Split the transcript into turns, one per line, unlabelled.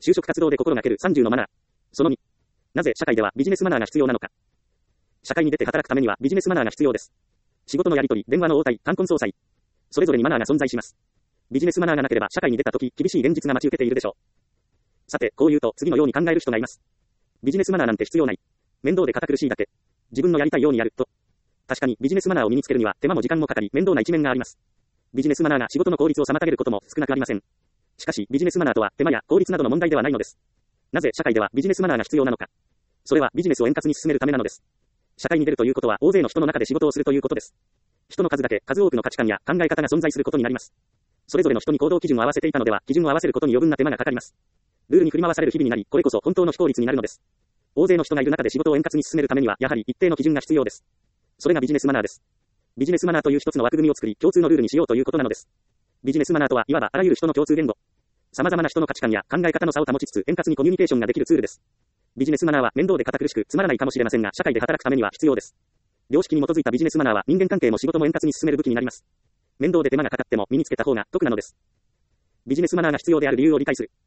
就職活動で心がける30のマナー。その2。なぜ社会ではビジネスマナーが必要なのか。社会に出て働くためにはビジネスマナーが必要です。仕事のやり取り、電話の応対、冠婚葬祭。それぞれにマナーが存在します。ビジネスマナーがなければ社会に出たとき、厳しい現実が待ち受けているでしょう。さて、こう言うと次のように考える人がいます。ビジネスマナーなんて必要ない。面倒で堅苦しいだけ。自分のやりたいようにやると。確かにビジネスマナーを身につけるには手間も時間もかかり面倒な一面があります。ビジネスマナーが仕事の効率を妨げることも少なくありません。しかしビジネスマナーとは手間や効率などの問題ではないのです。なぜ社会ではビジネスマナーが必要なのか。それはビジネスを円滑に進めるためなのです。社会に出るということは大勢の人の中で仕事をするということです。人の数だけ数多くの価値観や考え方が存在することになります。それぞれの人に行動基準を合わせていたのでは基準を合わせることに余分な手間がかかります。ルールに振り回される日々になり、これこそ本当の非効率になるのです。大勢の人がいる中で仕事を円滑に進めるためにはやはり一定の基準が必要です。それがビジネスマナーです。ビジネスマナーという一つの枠組みを作り共通のルールにしようということなのです。ビジネスマナーとはいわばあらゆる人の共通言語。様々な人の価値観や考え方の差を保ちつつ円滑にコミュニケーションができるツールです。ビジネスマナーは面倒で堅苦しくつまらないかもしれませんが社会で働くためには必要です。良識に基づいたビジネスマナーは人間関係も仕事も円滑に進める武器になります。面倒で手間がかかっても身につけた方が得なのです。ビジネスマナーが必要である理由を理解する。